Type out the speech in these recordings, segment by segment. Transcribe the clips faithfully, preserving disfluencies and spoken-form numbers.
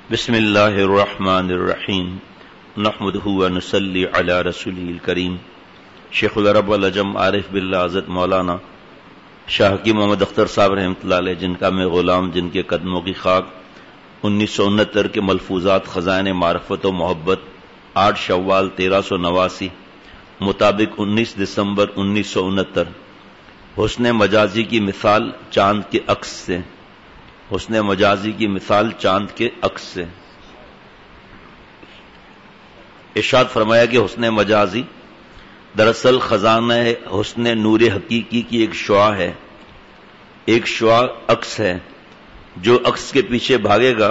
بسم اللہ الرحمن الرحیم نحمدہ ونصلی علی رسولہ الکریم. شیخ العرب والعجم عارف باللہ حضرت مولانا شاہ حکیم محمد اختر صاحب رحمۃ اللہ علیہ، جن کا میں غلام، جن کے قدموں کی خاک، انیس سو انہتر کے ملفوظات خزائن معرفت و محبت، آٹھ شوال تیرہ سو نواسی مطابق انیس دسمبر انیس سو انہتر. حسن مجازی کی مثال چاند کے عکس سے. حسن مجازی کی مثال چاند کے عکس سے. ارشاد فرمایا کہ حسن مجازی دراصل خزانہ حسن نور حقیقی کی ایک شعاع ہے، ایک شعاع عکس ہے. جو عکس کے پیچھے بھاگے گا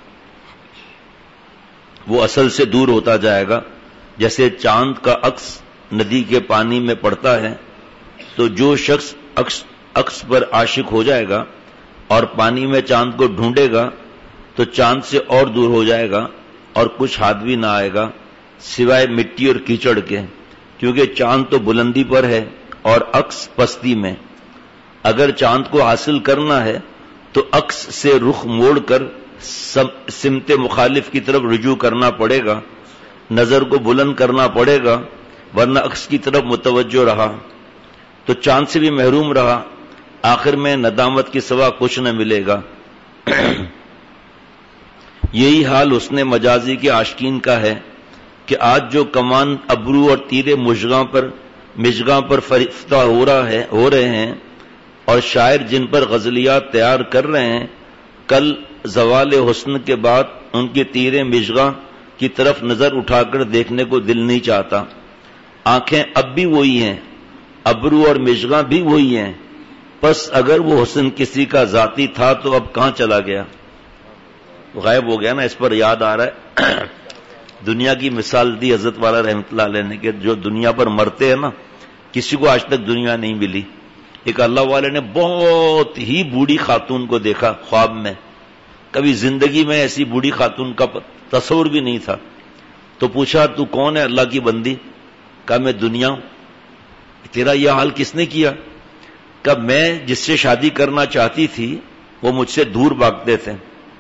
وہ اصل سے دور ہوتا جائے گا. جیسے چاند کا عکس ندی کے پانی میں پڑتا ہے تو جو شخص عکس عکس پر عاشق ہو جائے گا اور پانی میں چاند کو ڈھونڈے گا تو چاند سے اور دور ہو جائے گا اور کچھ ہاتھ بھی نہ آئے گا سوائے مٹی اور کیچڑ کے، کیونکہ چاند تو بلندی پر ہے اور عکس پستی میں. اگر چاند کو حاصل کرنا ہے تو عکس سے رخ موڑ کر سمت مخالف کی طرف رجوع کرنا پڑے گا، نظر کو بلند کرنا پڑے گا، ورنہ عکس کی طرف متوجہ رہا تو چاند سے بھی محروم رہا، آخر میں ندامت کے سوا کچھ نہ ملے گا. یہی حال حسن مجازی کے عاشقین کا ہے کہ آج جو کمان ابرو اور تیرے مشغاں پر مشغاں پر فریفتہ ہو رہا ہے ہو رہے ہیں اور شاعر جن پر غزلیات تیار کر رہے ہیں، کل زوال حسن کے بعد ان کے تیرے مشغاں کی طرف نظر اٹھا کر دیکھنے کو دل نہیں چاہتا. آنکھیں اب بھی وہی ہیں، ابرو اور مشغاں بھی وہی ہیں، پس اگر وہ حسن کسی کا ذاتی تھا تو اب کہاں چلا گیا؟ غائب ہو گیا نا. اس پر یاد آ رہا ہے دنیا کی مثال دی حضرت والا رحمۃ اللہ علیہ نے کہ جو دنیا پر مرتے ہیں نا، کسی کو آج تک دنیا نہیں ملی. ایک اللہ والے نے بہت ہی بوڑھی خاتون کو دیکھا خواب میں، کبھی زندگی میں ایسی بوڑھی خاتون کا تصور بھی نہیں تھا. تو پوچھا تو کون ہے؟ اللہ کی بندی. کہا میں دنیا ہوں. تیرا یہ حال کس نے کیا؟ کہ میں جس سے شادی کرنا چاہتی تھی وہ مجھ سے دور بھاگتے تھے.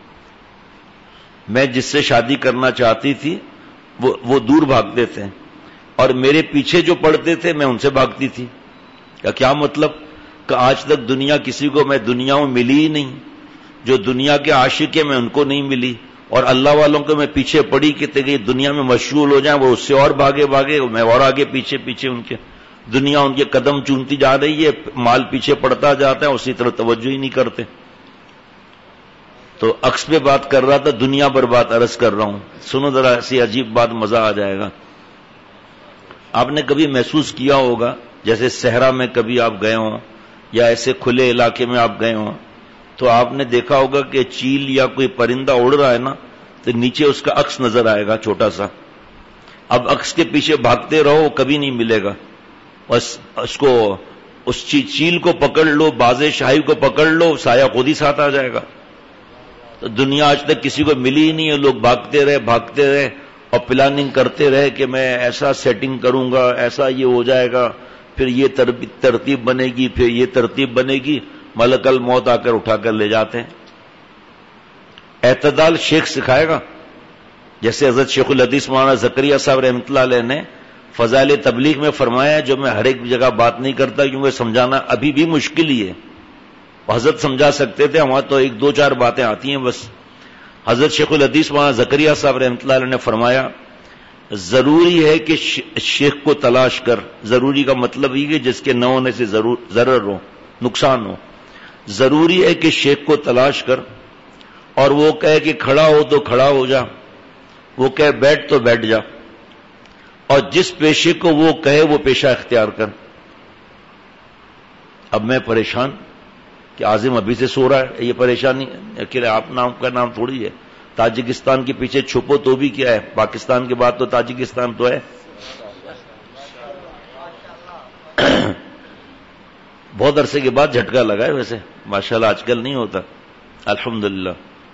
میں جس سے شادی کرنا چاہتی تھی وہ وہ دور بھاگتے تھے اور میرے پیچھے جو پڑتے تھے میں ان سے بھاگتی تھی. کہ کیا مطلب؟ کہ آج تک دنیا کسی کو میں دنیا میں ملی ہی نہیں. جو دنیا کے عاشق ہیں میں ان کو نہیں ملی، اور اللہ والوں کو میں پیچھے پڑی کہ کہ دنیا میں مشغول ہو جائیں، وہ اس سے اور بھاگے بھاگے میں اور آگے پیچھے پیچھے ان کے. دنیا ان کے قدم چومتی جا رہی ہے، مال پیچھے پڑتا جاتا ہے، اسی طرح توجہ ہی نہیں کرتے. تو عکس پہ بات کر رہا تھا، دنیا پر بات عرض کر رہا ہوں. سنو ذرا ایسی عجیب بات، مزہ آ جائے گا. آپ نے کبھی محسوس کیا ہوگا جیسے صحرا میں کبھی آپ گئے ہوں یا ایسے کھلے علاقے میں آپ گئے ہوں تو آپ نے دیکھا ہوگا کہ چیل یا کوئی پرندہ اڑ رہا ہے نا تو نیچے اس کا عکس نظر آئے گا چھوٹا سا. اب عکس کے پیچھے بھاگتے رہو کبھی نہیں ملے گا. بس اس کو اس چیل کو پکڑ لو، باز شاہی کو پکڑ لو، سایہ خود ہی ساتھ آ جائے گا. تو دنیا آج تک کسی کو ملی ہی نہیں ہے. لوگ بھاگتے رہے بھاگتے رہے اور پلاننگ کرتے رہے کہ میں ایسا سیٹنگ کروں گا، ایسا یہ ہو جائے گا، پھر یہ ترتیب بنے گی، پھر یہ ترتیب بنے گی. ملک الموت آ کر اٹھا کر لے جاتے ہیں. اعتدال شیخ سکھائے گا. جیسے حضرت شیخ الحدیث مولانا زکریا صاحب رحمۃ اللہ علیہ نے فضائل تبلیغ میں فرمایا، جو میں ہر ایک جگہ بات نہیں کرتا کیونکہ سمجھانا ابھی بھی مشکل ہی ہے. حضرت سمجھا سکتے تھے، ہمارا تو ایک دو چار باتیں آتی ہیں بس. حضرت شیخ الحدیث مولانا زکریا صاحب رحمۃ اللہ علیہ نے فرمایا، ضروری ہے کہ شیخ کو تلاش کر. ضروری کا مطلب یہ کہ جس کے نہ ہونے سے ضرور ضرر ہو، نقصان ہو. ضروری ہے کہ شیخ کو تلاش کر، اور وہ کہے کہ کھڑا ہو تو کھڑا ہو جا، وہ کہے بیٹھ تو بیٹھ جا، اور جس پیشے کو وہ کہے وہ پیشہ اختیار کر. اب میں پریشان کہ عاظم ابھی سے سو رہا ہے. یہ پریشانی اکیلے آپ نام کا نام تھوڑی ہے. تاجکستان کے پیچھے چھپو تو بھی کیا ہے، پاکستان کے بعد تو تاجکستان تو ہے. بہت عرصے کے بعد جھٹکا لگا ہے ویسے، ماشاءاللہ آج کل نہیں ہوتا، الحمدللہ.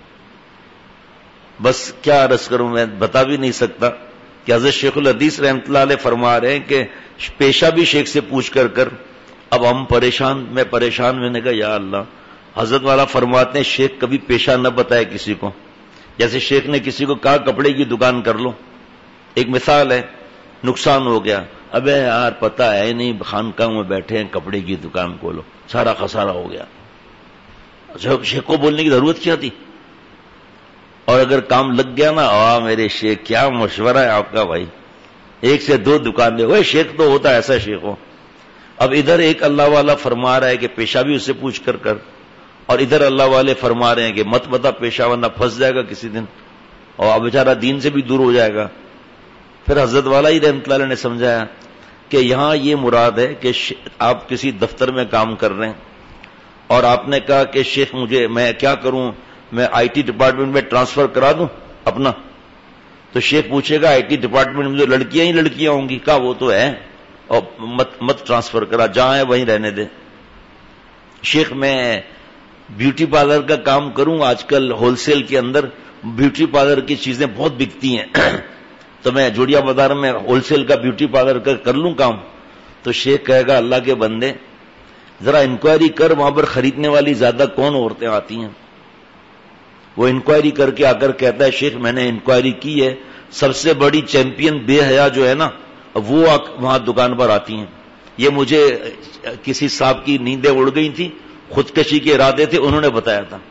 بس کیا عرض کروں، میں بتا بھی نہیں سکتا کہ حضرت شیخ الحدیث رحمۃ اللہ علیہ فرما رہے ہیں کہ پیشہ بھی شیخ سے پوچھ کر کر. اب ہم پریشان، میں پریشان، میں نے کہا یا اللہ. حضرت والا فرماتے ہیں شیخ کبھی پیشہ نہ بتائے کسی کو، جیسے شیخ نے کسی کو کہا کپڑے کی دکان کر لو، ایک مثال ہے، نقصان ہو گیا، ابے یار پتہ ہے نہیں خانقاہ میں بیٹھے ہیں کپڑے کی دکان کھولو، سارا خسارہ ہو گیا، شیخ کو بولنے کی ضرورت کیا تھی؟ اور اگر کام لگ گیا نا، آ میرے شیخ کیا مشورہ ہے آپ کا بھائی، ایک سے دو دکان دے، وہ شیخ تو ہوتا ایسا شیخ ہو۔ اب ادھر ایک اللہ والا فرما رہا ہے کہ پیشہ بھی اس سے پوچھ کر کر، اور ادھر اللہ والے فرما رہے ہیں کہ مت بتا پیشہ ورنہ پھنس جائے گا کسی دن، اور بیچارہ دین سے بھی دور ہو جائے گا۔ پھر حضرت والا ہی رحمۃ اللہ علیہ نے سمجھایا کہ یہاں یہ مراد ہے کہ آپ کسی دفتر میں کام کر رہے ہیں اور آپ نے کہا کہ شیخ مجھے میں کیا کروں، میں آئی ٹی ڈپارٹمنٹ میں ٹرانسفر کرا دوں اپنا؟ تو شیخ پوچھے گا آئی ٹی ڈپارٹمنٹ میں تو لڑکیاں ہی لڑکیاں ہوں گی، کہا وہ تو ہے، اور مت مت ٹرانسفر کرا، جہاں ہے وہیں رہنے دے۔ شیخ میں بیوٹی پارلر کا کام کروں، آج کل ہول سیل کے اندر بیوٹی پارلر کی چیزیں بہت بکتی ہیں، تو میں جوڑیا بازار میں ہول سیل کا بیوٹی پارلر کا کر لوں کام؟ تو شیخ کہے گا اللہ کے بندے ذرا انکوائری کر، وہاں پر خریدنے والی زیادہ کون عورتیں آتی ہیں؟ وہ انکوائری کر کے آ کر کہتا ہے شیخ میں نے انکوائری کی ہے، سب سے بڑی چیمپئن بے حیا جو ہے نا وہ وہاں دکان پر آتی ہیں، یہ مجھے کسی صاحب کی نیندیں اڑ گئی تھی، خودکشی کے ارادے تھے، انہوں نے بتایا تھا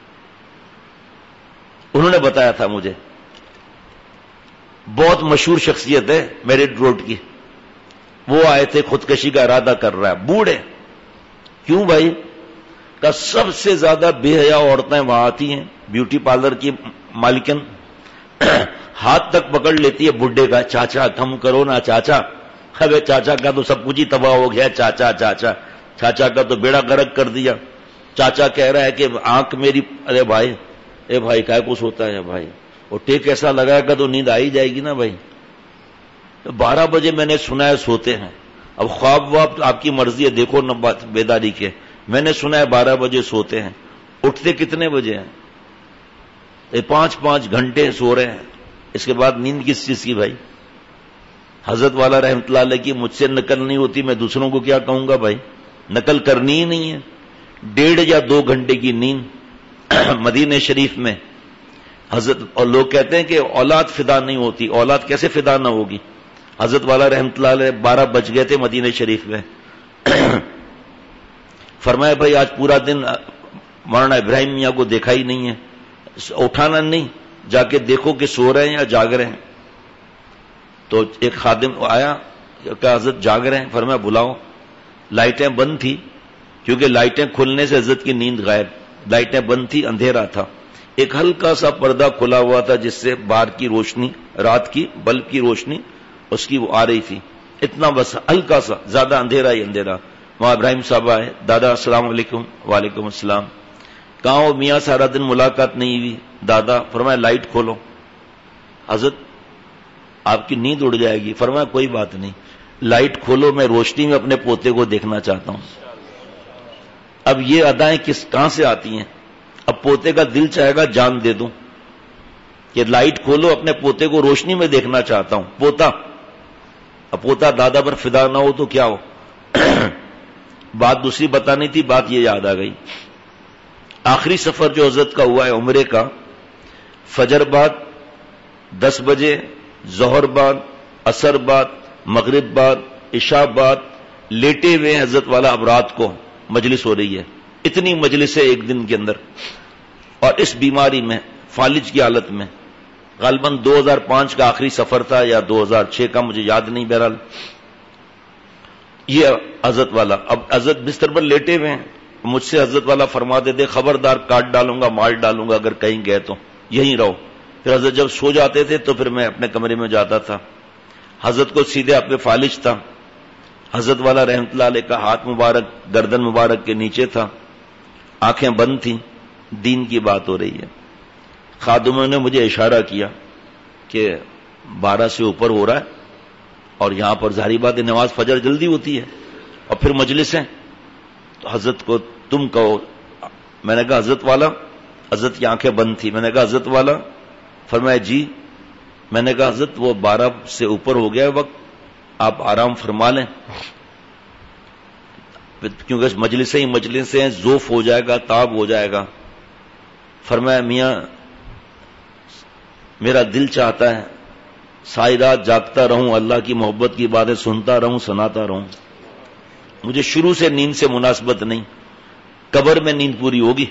انہوں نے بتایا تھا مجھے، بہت مشہور شخصیت ہے میرٹ روڈ کی، وہ آئے تھے خودکشی کا ارادہ کر رہا ہے، بوڑھے۔ کیوں بھائی؟ کہ سب سے زیادہ بے حیا عورتیں وہاں آتی ہیں، بیوٹی پارلر کی مالکن ہاتھ تک پکڑ لیتی ہے بڈھے کا، چاچا کم کرو نا چاچا، ابے چاچا کا تو سب کچھ ہی تباہ ہو گیا، چاچا چاچا چاچا کا تو بیڑا غرق کر دیا۔ چاچا کہہ رہا ہے کہ آنکھ میری، ارے بھائی اے بھائی کیا کچھ ہوتا ہے بھائی، وہ ٹیک ایسا لگائے گا تو نیند آئی جائے گی نا بھائی۔ بارہ بجے میں نے سنا ہے سوتے ہیں، اب خواب واب آپ کی مرضی ہے، دیکھو نہ بات بیداری کے، میں نے سنا ہے بارہ بجے سوتے ہیں، اٹھتے کتنے بجے ہیں؟ پانچ پانچ گھنٹے سو رہے ہیں، اس کے بعد نیند کس چیز کی بھائی؟ حضرت والا رحمۃ اللہ علیہ کی مجھ سے نقل نہیں ہوتی، میں دوسروں کو کیا کہوں گا بھائی؟ نقل کرنی ہی نہیں ہے۔ ڈیڑھ یا دو گھنٹے کی نیند مدینہ شریف میں حضرت، اور لوگ کہتے ہیں کہ اولاد فدا نہیں ہوتی، اولاد کیسے فدا نہ ہوگی؟ حضرت والا رحمۃ اللہ علیہ بارہ بج گئے تھے مدینہ شریف میں، فرمایا بھائی آج پورا دن مولانا ابراہیم میاں کو دیکھا ہی نہیں ہے، اٹھانا نہیں، جا کے دیکھو کہ سو رہے ہیں یا جاگ رہے ہیں۔ تو ایک خادم آیا کہ حضرت جاگ رہے ہیں، فرمایا بلاؤ۔ لائٹیں بند تھی، کیونکہ لائٹیں کھلنے سے حضرت کی نیند غائب، لائٹیں بند تھی، اندھیرا تھا، ایک ہلکا سا پردہ کھلا ہوا تھا جس سے باہر کی روشنی، رات کی بلب کی روشنی اس کی وہ آ رہی تھی، اتنا بس ہلکا سا، زیادہ اندھیرا ہی اندھیرا۔ وہاں ابراہیم صاحب آئے، دادا السلام علیکم۔ وعلیکم السلام۔ کہاں ہو میاں، سارا دن ملاقات نہیں ہوئی۔ دادا، فرمایا لائٹ کھولو۔ حضرت آپ کی نیند اڑ جائے گی۔ فرمایا کوئی بات نہیں، لائٹ کھولو، میں روشنی میں اپنے پوتے کو دیکھنا چاہتا ہوں۔ اب یہ ادائیں کس کہاں سے آتی ہیں؟ اب پوتے کا دل چاہے گا جان دے دوں کہ لائٹ کھولو، اپنے پوتے کو روشنی میں دیکھنا چاہتا ہوں۔ پوتا، اب پوتا دادا پر فدا نہ ہو تو کیا ہو؟ بات دوسری بتانی تھی، بات یہ یاد آ گئی۔ آخری سفر جو حضرت کا ہوا ہے عمرے کا، فجر بعد دس بجے، ظہر بعد، عصر بعد، مغرب بعد، عشاء بعد لیٹے ہوئے حضرت والا، اب رات کو مجلس ہو رہی ہے، اتنی مجلس ہے ایک دن کے اندر، اور اس بیماری میں، فالج کی حالت میں، غالباً دو ہزار پانچ کا آخری سفر تھا یا دو ہزار چھ کا، مجھے یاد نہیں، بہرحال یہ حضرت والا اب حضرت بستر پر لیٹے ہوئے ہیں۔ مجھ سے حضرت والا فرماتے تھے خبردار کاٹ ڈالوں گا، مار ڈالوں گا اگر کہیں گئے تو، یہیں رہو۔ پھر حضرت جب سو جاتے تھے تو پھر میں اپنے کمرے میں جاتا تھا، حضرت کو سیدھے اپنے فالج تھا، حضرت والا رحمۃ اللہ علیہ کا ہاتھ مبارک گردن مبارک کے نیچے تھا، آنکھیں بند تھیں، دین کی بات ہو رہی ہے۔ خادموں نے مجھے اشارہ کیا کہ بارہ سے اوپر ہو رہا ہے، اور یہاں پر ظاہری بات ہے نماز فجر جلدی ہوتی ہے، اور پھر مجلس ہے، تو حضرت کو تم کہو۔ میں نے کہا حضرت والا، حضرت کی آنکھیں بند تھی، میں نے کہا حضرت والا، فرمایا جی۔ میں نے کہا حضرت وہ بارہ سے اوپر ہو گیا ہے وقت، آپ آرام فرما لیں، کیونکہ مجلسیں ہی مجلسیں ہیں، ذوف ہو جائے گا، تاب ہو جائے گا۔ فرمایا میاں میرا دل چاہتا ہے ساری رات جاگتا رہوں، اللہ کی محبت کی باتیں سنتا رہوں، سناتا رہوں. مجھے شروع سے نیند سے مناسبت نہیں. قبر میں نیند پوری ہوگی.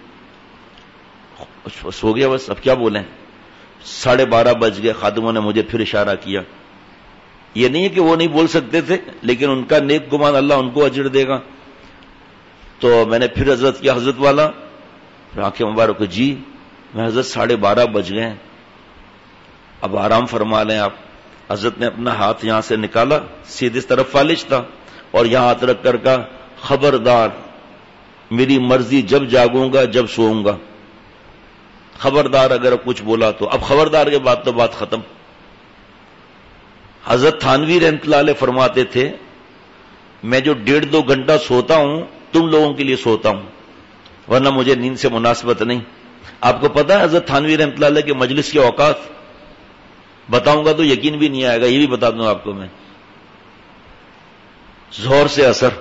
سو گیا بس، اب کیا بولیں. ساڑھے بارہ بج گئے، خادموں نے مجھے پھر اشارہ کیا. یہ نہیں ہے کہ وہ نہیں بول سکتے تھے، لیکن ان کا نیک گمان اللہ ان کو اجر دے گا. تو میں نے پھر حضرت کیا، حضرت والا آنکھیں مبارک، جی میں حضرت ساڑھے بارہ بج گئے، اب آرام فرما لیں آپ. حضرت نے اپنا ہاتھ یہاں سے نکالا، سیدھے طرف فالج تھا، اور یہاں ہاتھ رکھ کر کہا خبردار میری مرضی، جب جاگوں گا جب سوؤں گا، خبردار اگر کچھ بولا تو. اب خبردار کے بعد تو بات ختم. حضرت تھانوی رحمۃ اللہ علیہ فرماتے تھے میں جو ڈیڑھ دو گھنٹہ سوتا ہوں تم لوگوں کے لیے سوتا ہوں، ورنہ مجھے نیند سے مناسبت نہیں. آپ کو پتا ہے حضرت تھانوی رحمۃ اللہ علیہ کے مجلس کے اوقات؟ بتاؤں گا تو یقین بھی نہیں آئے گا، یہ بھی بتا دوں آپ کو میں. زہر سے اثر،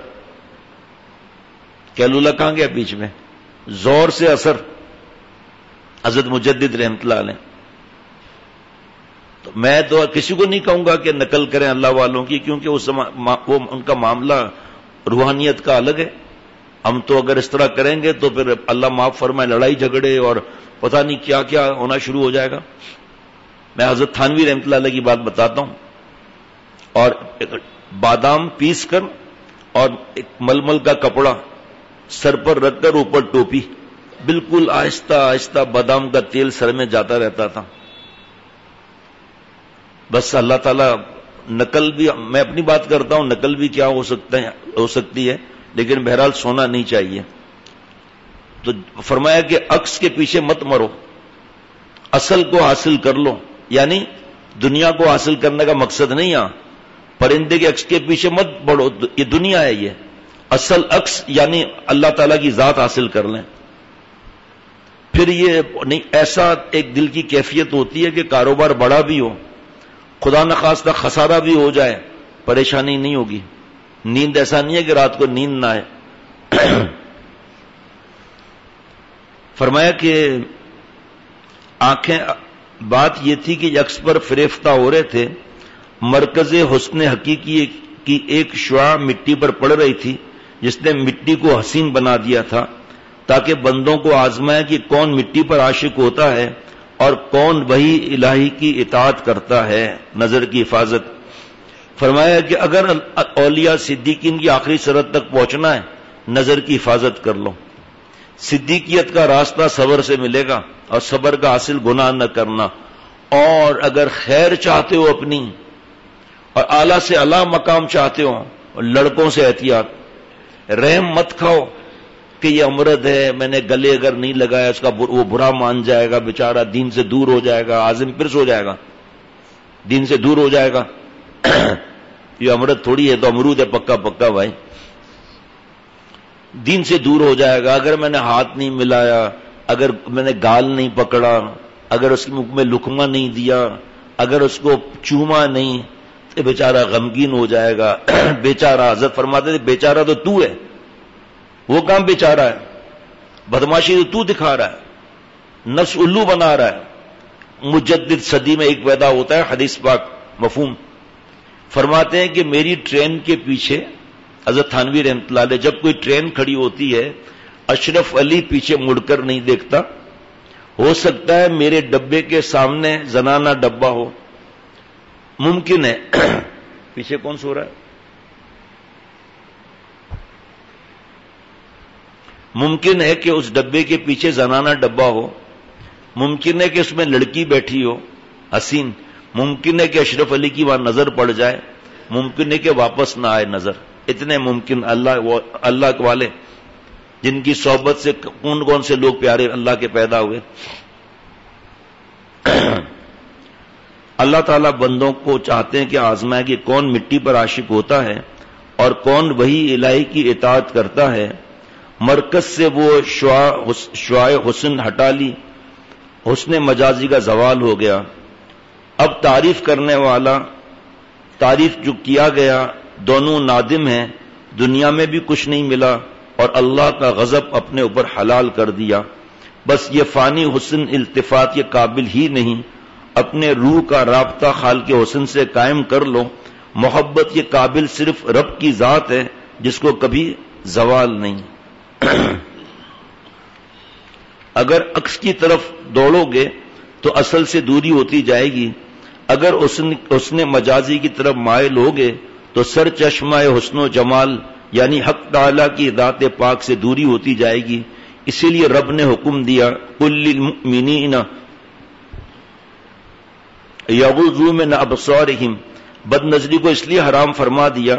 کیلولہ کہاں گیا بیچ میں، زہر سے اثر حضرت مجدد رحمۃ اللہ علیہ. تو میں تو کسی کو نہیں کہوں گا کہ نقل کریں اللہ والوں کی، کیونکہ اس وہ ان کا معاملہ روحانیت کا الگ ہے. ہم تو اگر اس طرح کریں گے تو پھر اللہ معاف فرمائے لڑائی جھگڑے اور پتہ نہیں کیا کیا ہونا شروع ہو جائے گا. میں حضرت تھانوی رحمۃ اللہ علیہ کی بات بتاتا ہوں. اور بادام پیس کر اور ایک ململ کا کپڑا سر پر رکھ کر اوپر ٹوپی، بالکل آہستہ آہستہ بادام کا تیل سر میں جاتا رہتا تھا. بس اللہ تعالیٰ، نقل بھی میں اپنی بات کرتا ہوں، نقل بھی کیا ہو سکتا ہے ہو سکتی ہے، لیکن بہرحال سونا نہیں چاہیے. تو فرمایا کہ عکس کے پیچھے مت مرو، اصل کو حاصل کر لو. یعنی دنیا کو حاصل کرنے کا مقصد نہیں، یہاں پرندے کے عکس کے پیچھے مت بڑھو، یہ دنیا ہے. یہ اصل عکس یعنی اللہ تعالیٰ کی ذات حاصل کر لیں. پھر یہ نہیں، ایسا ایک دل کی کیفیت ہوتی ہے کہ کاروبار بڑا بھی ہو، خدا نخواستہ خسارہ بھی ہو جائے، پریشانی نہیں ہوگی. نیند ایسا نہیں ہے کہ رات کو نیند نہ آئے. فرمایا کہ آنکھیں، بات یہ تھی کہ عکس پر فریفتہ ہو رہے تھے. مرکز حسن حقیقی کی ایک شعاع مٹی پر پڑ رہی تھی جس نے مٹی کو حسین بنا دیا تھا، تاکہ بندوں کو آزمائے کہ کون مٹی پر عاشق ہوتا ہے اور کون وہی الہی کی اطاعت کرتا ہے. نظر کی حفاظت. فرمایا کہ اگر اولیاء صدیقین کی آخری سرحد تک پہنچنا ہے، نظر کی حفاظت کر لو. صدیقیت کا راستہ صبر سے ملے گا، اور صبر کا حاصل گناہ نہ کرنا. اور اگر خیر چاہتے ہو اپنی، اور اعلیٰ سے اعلیٰ مقام چاہتے ہو، اور لڑکوں سے احتیاط. رحم مت کھاؤ کہ یہ امرد ہے، میں نے گلے اگر نہیں لگایا اس کا وہ برا مان جائے گا، بیچارہ دین سے دور ہو جائے گا، عازم پرس ہو جائے گا، دین سے دور ہو جائے گا. یہ امرد تھوڑی ہے، تو امرود ہے پکا پکا بھائی. دین سے دور ہو جائے گا. اگر میں نے ہاتھ نہیں ملایا، اگر میں نے گال نہیں پکڑا، اگر اس کے منہ میں لقمہ نہیں دیا، اگر اس کو چوما نہیں، تو بیچارہ غمگین ہو جائے گا. بیچارہ، حضرت فرماتے تھے بیچارہ تو تو ہے، وہ کام بیچارہ ہے. بدماشی تو تو دکھا رہا ہے، نفس الو بنا رہا ہے. مجدد صدی میں ایک پیدا ہوتا ہے، حدیث پاک مفہوم. فرماتے ہیں کہ میری ٹرین کے پیچھے، حضرت تھانوی رحمۃ اللہ علیہ، جب کوئی ٹرین کھڑی ہوتی ہے اشرف علی پیچھے مڑ کر نہیں دیکھتا. ہو سکتا ہے میرے ڈبے کے سامنے زنانہ ڈبہ ہو، ممکن ہے. پیچھے کون سو رہا ہے؟ ممکن ہے کہ اس ڈبے کے پیچھے زنانہ ڈبہ ہو، ممکن ہے کہ اس میں لڑکی بیٹھی ہو حسین، ممکن ہے کہ اشرف علی کی وہاں نظر پڑ جائے، ممکن ہے کہ واپس نہ آئے نظر. اتنے ممکن. اللہ اللہ والے جن کی صحبت سے کون کون سے لوگ پیارے اللہ کے پیدا ہوئے. اللہ تعالیٰ بندوں کو چاہتے ہیں کہ آزمائے کہ کون مٹی پر عاشق ہوتا ہے اور کون وہی الہی کی اطاعت کرتا ہے. مرکز سے وہ شعاع حسن ہٹا لی، حسن مجازی کا زوال ہو گیا. اب تعریف کرنے والا، تعریف جو کیا گیا، دونوں نادم ہیں. دنیا میں بھی کچھ نہیں ملا اور اللہ کا غضب اپنے اوپر حلال کر دیا. بس یہ فانی حسن التفات کے قابل ہی نہیں، اپنے روح کا رابطہ خالق حسن سے قائم کر لو. محبت کے قابل صرف رب کی ذات ہے جس کو کبھی زوال نہیں. اگر عکس کی طرف دوڑو گے تو اصل سے دوری ہوتی جائے گی. اگر حسن مجازی کی طرف مائل ہوگے تو سر چشمہ حسن و جمال یعنی حق تعالی کی ذات پاک سے دوری ہوتی جائے گی. اسی لیے رب نے حکم دیا قل للمؤمنین یغضوا من ابصارہم. بد نظری کو اس لیے حرام فرما دیا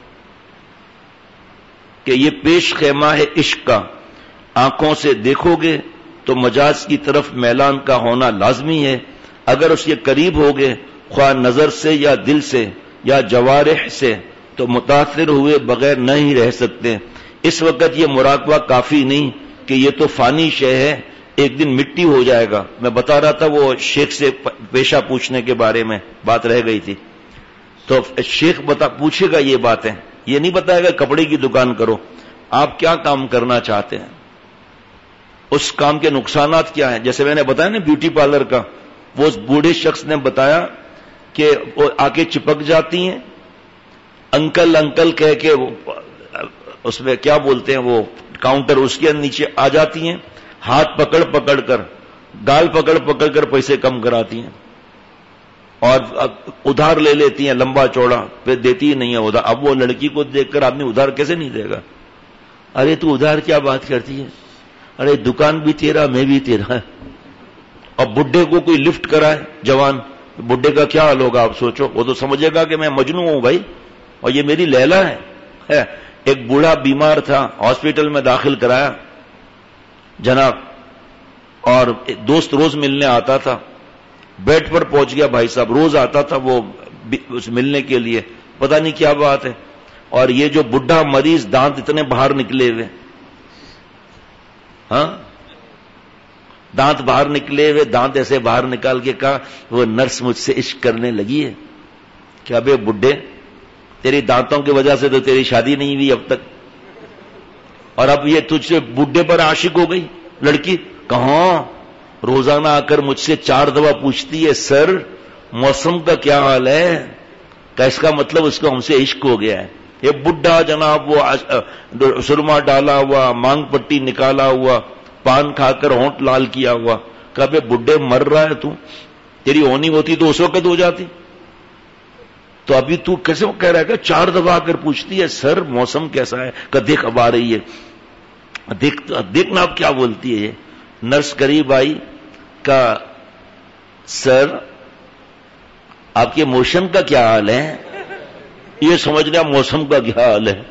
کہ یہ پیش خیمہ ہے عشق کا. آنکھوں سے دیکھو گے تو مجاز کی طرف میلان کا ہونا لازمی ہے. اگر اس کے قریب ہوگے خواہ نظر سے یا دل سے یا جوارح سے تو متاثر ہوئے بغیر نہیں رہ سکتے. اس وقت یہ مراقبہ کافی نہیں کہ یہ تو فانی شے ہے، ایک دن مٹی ہو جائے گا. میں بتا رہا تھا وہ شیخ سے پیشہ پوچھنے کے بارے میں بات رہ گئی تھی. تو شیخ بتا پوچھے گا یہ باتیں، یہ نہیں بتائے گا کپڑے کی دکان کرو. آپ کیا کام کرنا چاہتے ہیں، اس کام کے نقصانات کیا ہیں. جیسے میں نے بتایا نا بیوٹی پارلر کا، وہ اس بوڑھے شخص نے بتایا کہ وہ آ کے چپک جاتی ہیں، انکل انکل کہہ کے وہ اس میں کیا بولتے ہیں وہ کاؤنٹر اس کے نیچے آ جاتی ہیں، ہاتھ پکڑ پکڑ کر گال پکڑ پکڑ کر پیسے کم کراتی ہیں اور ادھار لے لیتی ہیں لمبا چوڑا، پھر دیتی ہی نہیں ہے ادھار. اب وہ لڑکی کو دیکھ کر آدمی ادھار کیسے نہیں دے گا. ارے تو ادھار کیا بات کرتی ہے، ارے دکان بھی تیرا میں بھی تیرا. اور بڈھے کو کوئی لفٹ کرائے جوان، بڈھے کا کیا حال ہوگا آپ سوچو. وہ تو سمجھے گا کہ میں مجنوں ہوں بھائی اور یہ میری لیلا ہے. ایک بوڑھا بیمار تھا، ہاسپٹل میں داخل کرایا جناب، اور دوست روز ملنے آتا تھا. بیڈ پر پہنچ گیا بھائی صاحب، روز آتا تھا وہ ملنے کے لیے، پتہ نہیں کیا بات ہے. اور یہ جو بڈھا مریض دانت اتنے باہر نکلے ہوئے، ہاں دانت باہر نکلے ہوئے، دانت ایسے باہر نکال کے کہا وہ نرس مجھ سے عشق کرنے لگی ہے. کہ ابے بڈھے تیری دانتوں کی وجہ سے تو تیری شادی نہیں ہوئی اب تک، اور اب یہ تجھ سے بڈھے پر عاشق ہو گئی لڑکی. کہاں روزانہ آ کر مجھ سے چار دفعہ پوچھتی ہے سر موسم کا کیا حال ہے. کہ اس کا مطلب اس کو ہم سے عشق ہو گیا ہے. یہ بڈھا جناب وہ سرما ڈالا ہوا، مانگ پٹی نکالا ہوا، پان کھا کر ہونٹ لال کیا ہوا. کہ بے بڈھے مر رہا ہے تو، تیری ہونی ہوتی تو اس وقت ہو جاتی. تو ابھی تو کیسے کہہ رہا ہے کہ چار دفعہ آ کر پوچھتی ہے سر موسم کیسا ہے. کہ دیکھ اب آ رہی ہے، دیکھ دیکھنا اب کیا بولتی ہے. یہ نرس قریب آئی کا سر آپ کے موشن کا کیا حال ہے. یہ سمجھ لیا موسم کا کیا حال ہے.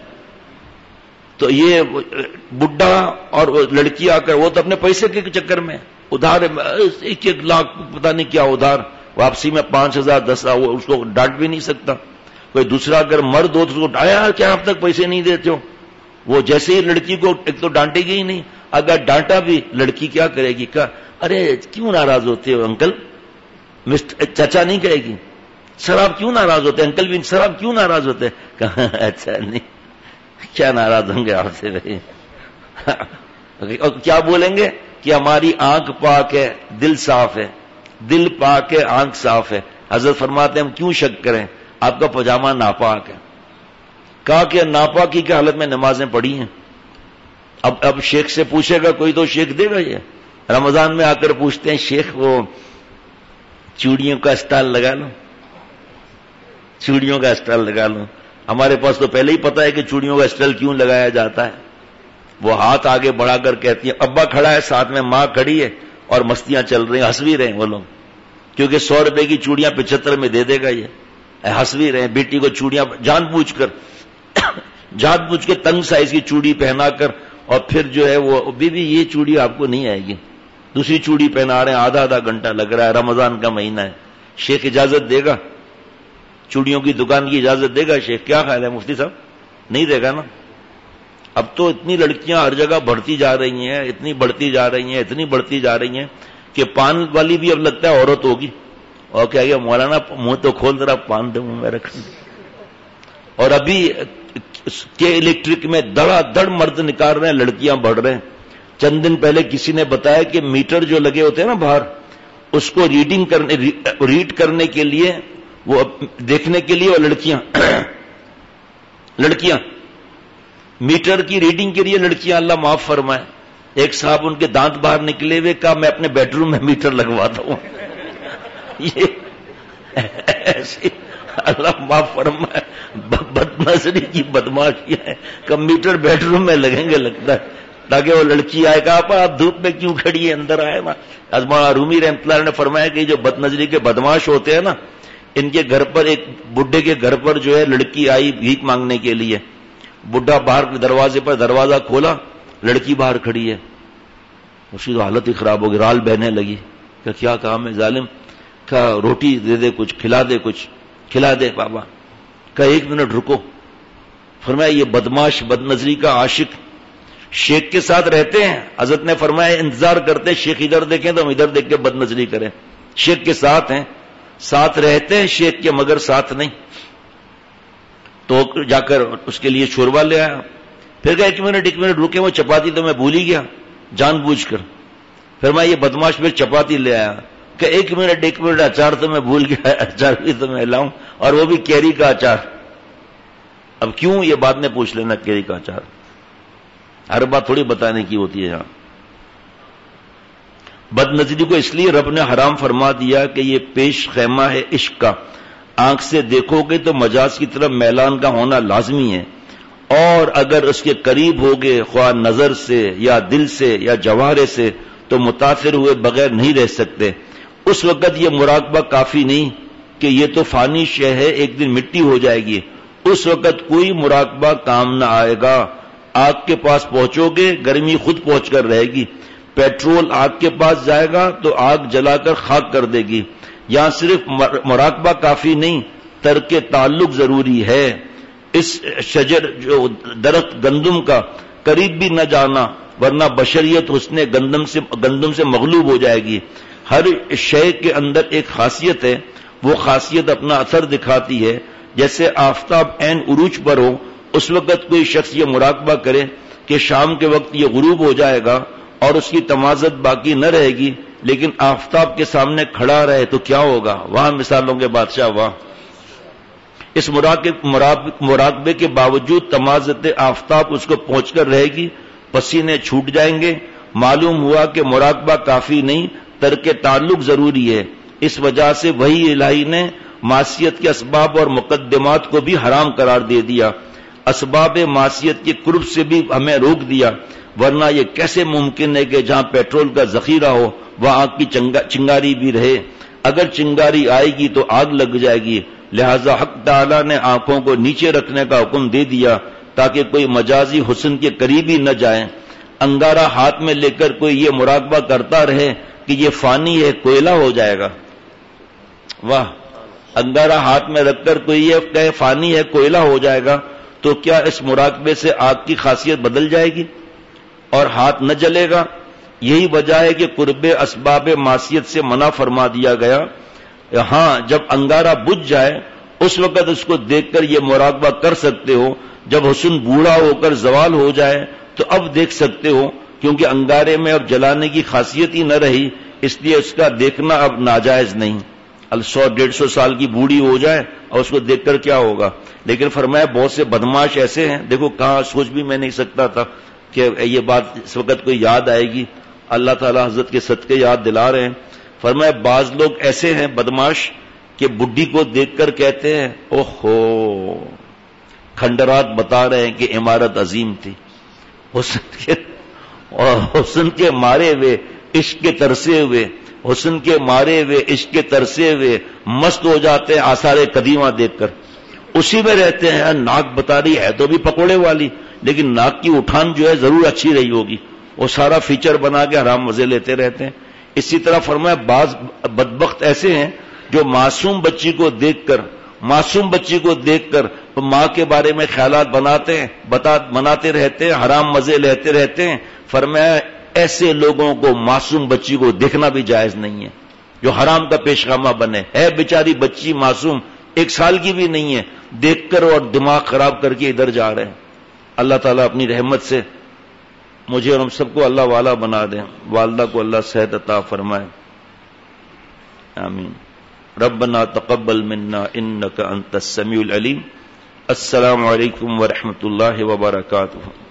تو یہ بڈھا اور لڑکی آ کر وہ تو اپنے پیسے کے چکر میں ادھار ایک ایک لاکھ پتہ نہیں کیا ادھار، واپسی میں پانچ ہزار دس ہزار، وہ اس کو ڈانٹ بھی نہیں سکتا. کوئی دوسرا اگر مرد ہو تو اس کو ڈایا کیا اب تک پیسے نہیں دیتے ہو. وہ جیسے ہی لڑکی کو ایک تو ڈانٹے گی ہی نہیں، اگر ڈانٹا بھی لڑکی کیا کرے گی. کہا ارے کیوں ناراض ہوتے ہو انکل، مسٹر چچا نہیں کہے گی، سر آپ کیوں ناراض ہوتے ہیں، انکل بھی سر آپ کیوں ناراض ہوتے ہیں. کہا اچھا نہیں کیا ناراض ہوں گے آپ سے بھائی. اور کیا بولیں گے کہ ہماری آنکھ پاک ہے دل صاف ہے، دل پاک ہے آنکھ صاف ہے. حضرت فرماتے ہیں ہم کیوں شک کریں، آپ کا پاجامہ ناپاک ہے. کہا کہ ناپاکی کی حالت میں نمازیں پڑھی ہیں. اب اب شیخ سے پوچھے گا کوئی تو شیخ دے گا. یہ رمضان میں آ کر پوچھتے ہیں شیخ وہ چوڑیوں کا اسٹال لگا لو، چوڑیوں کا اسٹال لگا لو. ہمارے پاس تو پہلے ہی پتا ہے کہ چوڑیوں کا اسٹال کیوں لگایا جاتا ہے. وہ ہاتھ آگے بڑھا کر کہتی ہے، ابا کھڑا ہے ساتھ میں ماں کھڑی ہے اور مستیاں چل رہی ہیں، ہنس بھی رہے ہیں وہ لوگ، کیونکہ سو روپے کی چوڑیاں پچہتر میں دے دے گا. یہ ہنس بھی رہے ہیں. بیٹی کو چوڑیاں جان بوجھ کر جان بوجھ کے تنگ سائز کی چوڑی پہنا کر، اور پھر جو ہے وہ بیوی یہ چوڑی آپ کو نہیں آئے گی، دوسری چوڑی پہنا رہے ہیں. آدھا آدھا گھنٹہ لگ رہا ہے، رمضان کا مہینہ ہے. شیخ اجازت دے گا؟ چوڑیوں کی دکان کی اجازت دے گا شیخ؟ کیا خیال ہے مفتی صاحب؟ نہیں دے گا نا. اب تو اتنی لڑکیاں ہر جگہ بڑھتی جا رہی ہیں، اتنی بڑھتی جا رہی ہیں، اتنی بڑھتی جا رہی ہیں کہ پان والی بھی اب لگتا ہے عورت ہوگی. اور کیا گیا مولانا منہ تو کھول ذرا پان دے منہ میں رکھ. اور ابھی کے الیکٹرک میں دڑا دڑ مرد نکال رہے ہیں، لڑکیاں بڑھ رہے ہیں. چند دن پہلے کسی نے بتایا کہ میٹر جو لگے ہوتے ہیں نا باہر، اس کو ریڈنگ کرنے ریڈ کرنے کے لیے وہ دیکھنے کے لیے، اور لڑکیاں لڑکیاں میٹر کی ریڈنگ کے لیے لڑکیاں، اللہ معاف فرمائے. ایک صاحب ان کے دانت باہر نکلے ہوئے، کہا میں اپنے بیڈ روم میں میٹر لگواتا ہوں. یہ ایسی اللہ معاف فرمائے بد نظری کی بدماشیاں ہیں. کمپیوٹر بیڈ روم میں لگیں گے لگتا ہے تاکہ وہ لڑکی آئے. کہا آپ آپ دھوپ میں کیوں کھڑی ہے، اندر آئے نا. ازما رومی رحمۃ اللہ نے فرمایا کہ جو بد نظری کے بدماش ہوتے ہیں نا، ان کے گھر پر ایک بڈھے کے گھر پر جو ہے لڑکی آئی بھیک مانگنے کے لیے. بڈھا باہر دروازے پر دروازہ کھولا، لڑکی باہر کھڑی ہے. اس کی تو حالت ہی خراب ہوگی، رال بہنے لگی کہ کیا کام ہے ظالم. کہا روٹی دے دے، کچھ کھلا دے، کچھ کھلا دے بابا. کہا ایک منٹ رکو. فرمایا یہ بدماش بد نظری کا عاشق شیخ کے ساتھ رہتے ہیں. حضرت نے فرمایا انتظار کرتے شیخ ادھر دیکھیں تو ہم ادھر دیکھ کے بد نظری کریں. شیخ کے ساتھ ہیں، ساتھ رہتے ہیں شیخ کے، مگر ساتھ نہیں. تو جا کر اس کے لیے شوربا لے آیا. پھر کہا ایک منٹ ایک منٹ رکے، وہ چپاتی تو میں بھول ہی گیا جان بوجھ کر. پھر میں یہ بدماش پھر چپاتی لے آیا کہ ایک منٹ ایک منٹ اچار تو میں بھول گیا، اچار بھی تو میں لاؤں، اور وہ بھی کیری کا اچار. اب کیوں یہ بات نے پوچھ لینا، کیری کا اچار ہر بات تھوڑی بتانے کی ہوتی ہے. یہاں بد نظری کو اس لیے رب نے حرام فرما دیا کہ یہ پیش خیمہ ہے عشق کا. آنکھ سے دیکھو گے تو مجاز کی طرف میلان کا ہونا لازمی ہے، اور اگر اس کے قریب ہوگے خواہ نظر سے یا دل سے یا جوہرے سے تو متاثر ہوئے بغیر نہیں رہ سکتے. اس وقت یہ مراقبہ کافی نہیں کہ یہ تو فانی شے ہے، ایک دن مٹی ہو جائے گی. اس وقت کوئی مراقبہ کام نہ آئے گا. آگ کے پاس پہنچو گے، گرمی خود پہنچ کر رہے گی. پیٹرول آگ کے پاس جائے گا تو آگ جلا کر خاک کر دے گی. یہاں صرف مراقبہ کافی نہیں، ترک تعلق ضروری ہے. اس شجر جو درخت گندم کا قریب بھی نہ جانا، ورنہ بشریت حسن گندم سے گندم سے مغلوب ہو جائے گی. ہر شے کے اندر ایک خاصیت ہے، وہ خاصیت اپنا اثر دکھاتی ہے. جیسے آفتاب عین عروج پر ہو، اس وقت کوئی شخص یہ مراقبہ کرے کہ شام کے وقت یہ غروب ہو جائے گا اور اس کی تمازت باقی نہ رہے گی، لیکن آفتاب کے سامنے کھڑا رہے تو کیا ہوگا. وہاں مثالوں کے بادشاہ واہ. اس مراقبے کے باوجود تمازت آفتاب اس کو پہنچ کر رہے گی، پسینے چھوٹ جائیں گے. معلوم ہوا کہ مراقبہ کافی نہیں، ترک تعلق ضروری ہے. اس وجہ سے وہی الہی نے معصیت کے اسباب اور مقدمات کو بھی حرام قرار دے دیا، اسباب معصیت کے قرب سے بھی ہمیں روک دیا. ورنہ یہ کیسے ممکن ہے کہ جہاں پیٹرول کا ذخیرہ ہو وہاں آگ کی چنگاری بھی رہے. اگر چنگاری آئے گی تو آگ لگ جائے گی. لہذا حق تعالی نے آنکھوں کو نیچے رکھنے کا حکم دے دیا تاکہ کوئی مجازی حسن کے قریب ہی نہ جائے. انگارہ ہاتھ میں لے کر کوئی یہ مراقبہ کرتا رہے کہ یہ فانی ہے، کوئلہ ہو جائے گا. واہ. انگارہ ہاتھ میں رکھ کر کوئی یہ کہے فانی ہے، کوئلہ ہو جائے گا، تو کیا اس مراقبے سے آگ کی خاصیت بدل جائے گی اور ہاتھ نہ جلے گا؟ یہی وجہ ہے کہ قرب اسباب معصیت سے منع فرما دیا گیا. ہاں جب انگارہ بجھ جائے اس وقت اس کو دیکھ کر یہ مراقبہ کر سکتے ہو. جب حسن بوڑھا ہو کر زوال ہو جائے تو اب دیکھ سکتے ہو، کیونکہ انگارے میں اب جلانے کی خاصیت ہی نہ رہی، اس لیے اس کا دیکھنا اب ناجائز نہیں. ال سو ڈیڑھ سو سال کی بوڑھی ہو جائے اور اس کو دیکھ کر کیا ہوگا. لیکن فرمایا بہت سے بدماش ایسے ہیں، دیکھو کہاں سوچ بھی میں نہیں سکتا تھا کہ یہ بات اس وقت کوئی یاد آئے گی. اللہ تعالی حضرت کے صدقے یاد دلا رہے ہیں. فرمایا بعض لوگ ایسے ہیں بدماش کہ بڈھی کو دیکھ کر کہتے ہیں اوہو، کھنڈرات بتا رہے ہیں کہ عمارت عظیم تھی. حسن کے اور حسن کے مارے ہوئے عشق کے ترسے ہوئے حسن کے مارے ہوئے عشق کے ترسے ہوئے مست ہو جاتے ہیں آثار قدیمہ دیکھ کر، اسی میں رہتے ہیں. ناک بتا رہی ہے تو بھی پکوڑے والی، لیکن ناک کی اٹھان جو ہے ضرور اچھی رہی ہوگی. وہ سارا فیچر بنا کے حرام مزے لیتے رہتے ہیں. اسی طرح فرمایا بعض بدبخت ایسے ہیں جو معصوم بچی کو دیکھ کر معصوم بچی کو دیکھ کر ماں کے بارے میں خیالات بناتے ہیں بتا بناتے رہتے ہیں، حرام مزے لیتے رہتے ہیں. فرمایا ایسے لوگوں کو معصوم بچی کو دیکھنا بھی جائز نہیں ہے جو حرام کا پیشگامہ بنے. ہے بیچاری بچی معصوم، ایک سال کی بھی نہیں ہے، دیکھ کر اور دماغ خراب کر کے ادھر جا رہے ہیں. اللہ تعالیٰ اپنی رحمت سے مجھے اور ہم سب کو اللہ والا بنا دیں. والدہ کو اللہ صحت عطا فرمائے. آمین. ربنا تقبل منا انك انت السميع العليم. السلام علیکم ورحمۃ اللہ وبرکاتہ.